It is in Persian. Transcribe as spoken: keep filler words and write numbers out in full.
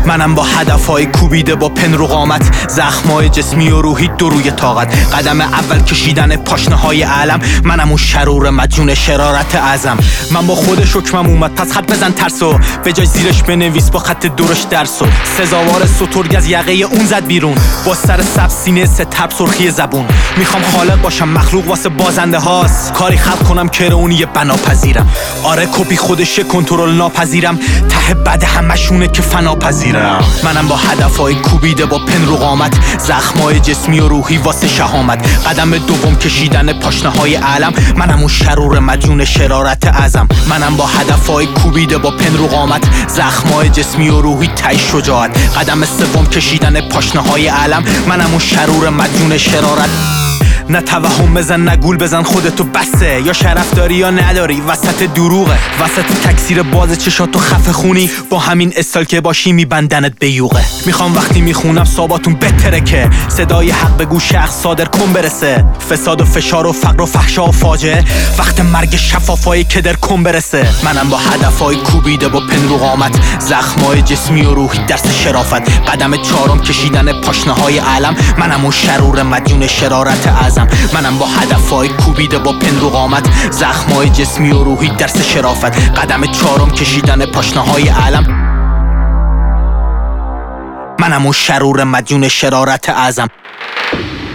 منم با هدفهای کوبیده با پن رو قامت، زخمای جسمی و روحی دو روی طاقت. قدم اول کشیدن پاشنه های علم، منم اون شرور مدیون شرارت اعظم. من با خود شکمم اومد پس خط بزن ترسو، به جای زیرش بنویس با خط درش درسو. سزاوار سترگ از یقه اون زد بیرون، با سر سبز سینه ستب سرخی زبون. میخوام خالق باشم مخلوق واسه بازنده هاست، کاری خلق کنم که اونی یه بنا پذیرم. آره کپی خودشه کنترل ناپذیرم، ته بد همشونه که فنا پذیرم. منم با هدفهای کوبیده با پن رو قامت، زخمای جسمی و روحی واسه شهامت. قدم دوم کشیدن پاشنه های علم، منم اون شرور مدیون شرارت اعظم. منم با هدفهای کوبیده با پن رو قامت، زخمای جسمی و روحی تای شجاعت. قدم سوم کشیدن پاشنه های علم، منم اون شرور مدیون شرارت. نه توهم بزن نه گول بزن خودتو بسه، یا شرف داری یا نداری وسط دروغه. وسط تکثیر باز چشاتو خفه خونی، با همین استایل که باشی میبندنت به یوغه. میخوام وقتی میخونم صاباتون بتره که صدای حق به گوش شخص صادر کن برسه. فساد و فشار و فقر و فحشا و فاجعه، وقت مرگ شفافای که در کن برسه. منم با هدفهای کوبیده با پن رو قامت، زخمای جسمی و روحی درس شرافت. قدم چهارم کشیدن پاشنه های علم، منم اون شرور مدیون شرارت اعظم. منم با هدفهای کوبیده با پن رو قامت، زخمای جسمی و روحی درس شرافت. قدم چهارم کشیدن پاشنه های علم، منم اون شرور مدیون شرارت اعظم.